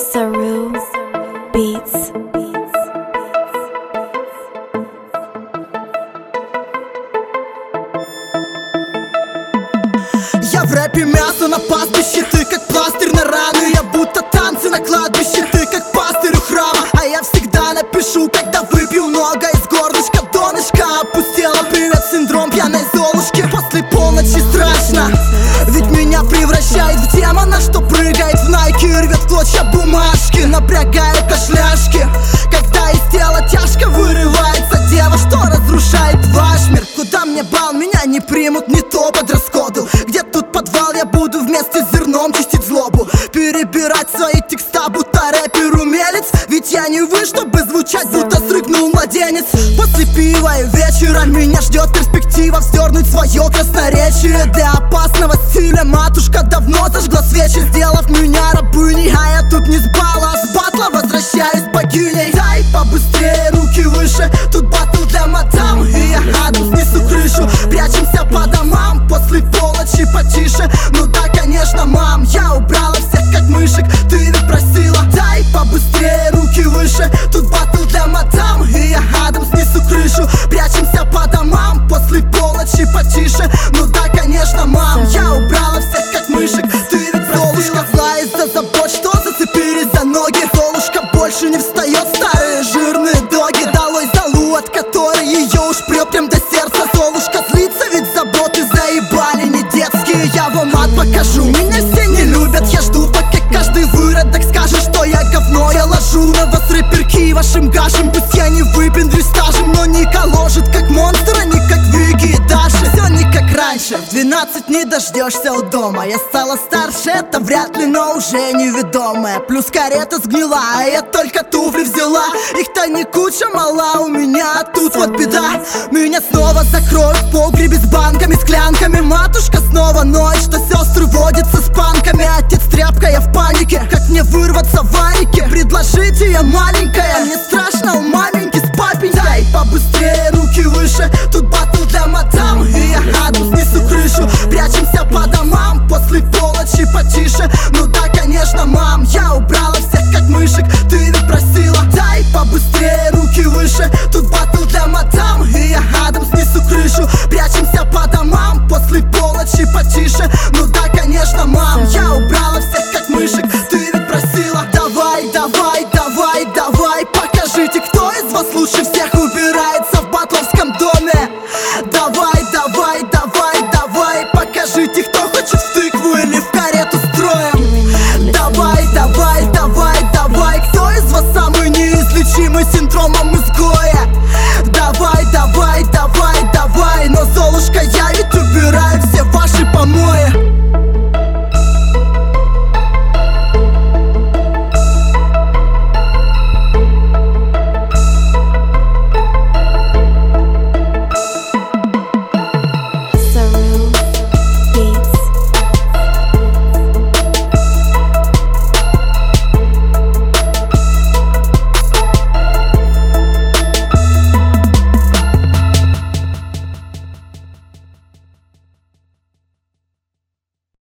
Saru Beats. Я в рэпе мясо на пастбище, ты как пластырь на раны. Я будто танцы на кладбище, ты как пастырь у храма. А я всегда напишу, когда выпью много из горлышка. Донышко опустела, привет, синдром пьяной золушки. После полночи страшно, ведь меня превращает в демона, что прыгает в найки и рвет клочья бумажки. Напрягаю кошляшки, когда из тела тяжко вырывается дева, что разрушает ваш мир. Куда мне бал, меня не примут, не то под расходу. Где тут подвал, я буду вместе с зерном чистить злобу. Перебирать свои текста, будто рэпер умелец. Ведь я не вы, чтобы звучать, будто срыгнул младенец. После пива и вечера меня ждет перспектива вздернуть свое красноречие. Для опасного стиля матушка давно зажгла свечи, сделав меня рабыней. А я тут не с бала, а с батла возвращаюсь богиней. Дай побыстрее, руки выше, тут батл для мадам. И я аду снесу крышу, прячемся по домам. После полночи потише, ну да, конечно, мам. Я убрала всех как мышек, ты ведь просила. Дай побыстрее, руки выше, тут батл для мадам. И я адом снесу крышу, прячемся по домам. После полночи потише, ну да, конечно, мам. Я убрала всех как мышек, ты ведь просила. Золушка злая из-за забот, что зацепились за ноги. Золушка больше не встает, старые жирные доги. Долой залу, от которой ее уж прет прям до сердца. Золушка злится, ведь заботы заебали не детские. Я вам ад покажу, меня все не любят. Я жду, пока каждый выродок скажет, что я говно. Я ложу на вас рэперки вашим гашем. Пусть я не выпендрюсь стажем, но не коложит как монстр, а не как Вики и Даша. Все не как раньше, в 12 не дождешься у дома. Я стала старше, это вряд ли, но уже неведомая. Плюс карета сгнила, а я только туфли взяла. Их-то не куча мала у меня, а тут вот беда. Меня снова закроют в погребе с банками, склянками. Матушка снова ноет, что сестры водятся с панками. Отец тряпка, я в панике, как мне вырваться в варике. Предложите, я маленькая, мне страшно у маменьки с папенькой. Дай побыстрее, руки выше, тут батл для мадам. И я аду снесу крышу, прячемся по домам. После полночи потише, ну да, конечно, мам. Я убрала всех как мышек, ты ведь просила. Дай побыстрее, руки выше, тут батл для мадам. И я адом снесу крышу, прячемся по домам. После полночи потише, ну да, конечно, мам. Я убрала